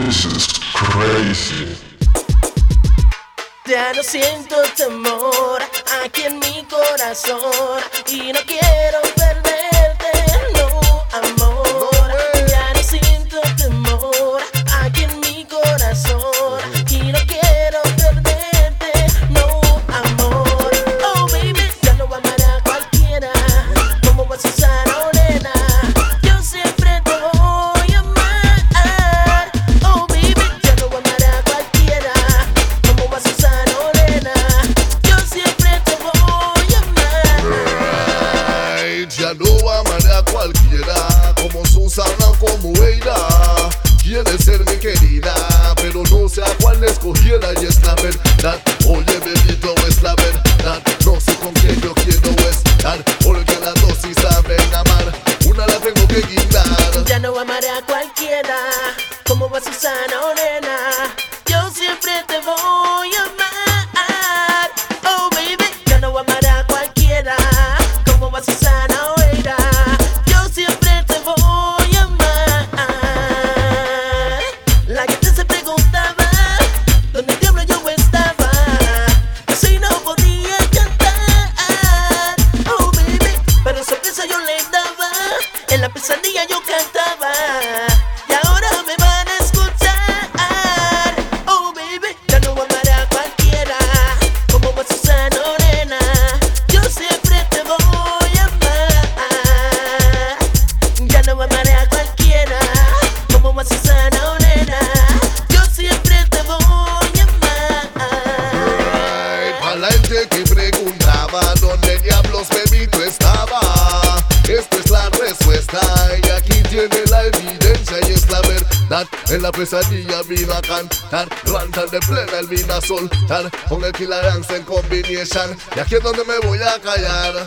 This is crazy. Ya no siento temor aquí en mi corazón y no quiero perderte, no, amor. Ya no siento temor aquí en mi corazón y no quiero perderte, no, amor. Oh baby, ya no amaré a cualquiera, como vas a usar morena. Yo siempre te voy a amar. Oh baby, ya no amaré a cualquiera, como vas a usar. Ya no amaré a cualquiera, como Susana o como Eira. Quiere ser mi querida, pero no sé a cuál escogiera y es la verdad. Oye, bebito, es la verdad. No sé con quién yo quiero estar, porque las dos sí saben amar. Una la tengo que guindar. Ya no amaré a cualquiera, como vas a usar morena. Yo siempre te voy a amar. Oh baby, ya no amaré a cualquiera, como vas a usar. En la pesadilla yo cantaba y ahora me van a escuchar. Oh baby, ya no amaré a cualquiera, como vas a usar morena. Yo siempre te voy a amar. Ya no amaré a cualquiera, como vas a usar morena. Yo siempre te voy a amar. A la gente que preguntaba dónde diablos bebito estaba, esta es la respuesta y aquí tiene la evidencia y es la verdad. En la pesadilla vino a cantar, rantan de plena él vino a soltar, con el Killer Dance en combination, y aquí es donde me voy a callar.